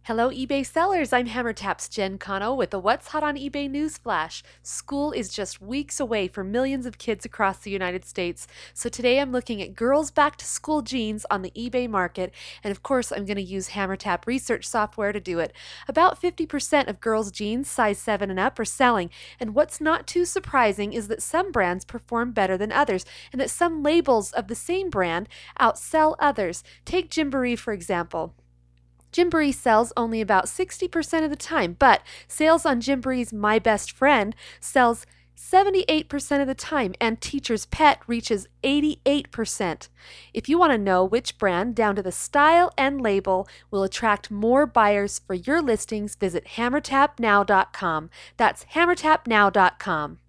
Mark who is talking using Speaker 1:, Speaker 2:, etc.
Speaker 1: Hello, eBay sellers. I'm HammerTap's Jen Cano with the What's Hot on eBay news flash. School is just weeks away for millions of kids across the United States. So today I'm looking at girls' back to school jeans on the eBay market. And of course, I'm going to use HammerTap research software to do it. About 50% of girls' jeans size 7 and up are selling. And what's not too surprising is that some brands perform better than others, and that some labels of the same brand outsell others. Take Gymboree, for example. Gymboree sells only about 60% of the time, but sales on Gymboree's My Best Friend sells 78% of the time, and Teacher's Pet reaches 88%. If you want to know which brand, down to the style and label, will attract more buyers for your listings, visit hammertapnow.com. That's hammertapnow.com.